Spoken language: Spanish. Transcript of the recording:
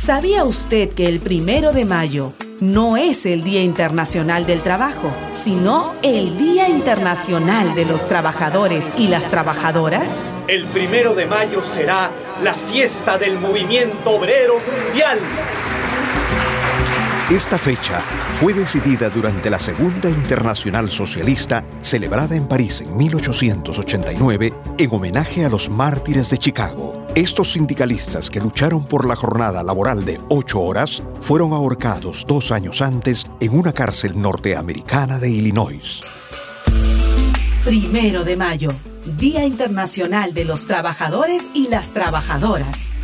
¿Sabía usted que el 1 de mayo no es el Día Internacional del Trabajo, sino el Día Internacional de los Trabajadores y las Trabajadoras? El 1 de mayo será la fiesta del movimiento obrero mundial. Esta fecha fue decidida durante la Segunda Internacional Socialista, celebrada en París en 1889, en homenaje a los mártires de Chicago. Estos sindicalistas que lucharon por la jornada laboral de 8 horas fueron ahorcados 2 años antes en una cárcel norteamericana de Illinois. 1 de mayo, Día Internacional de los Trabajadores y las Trabajadoras.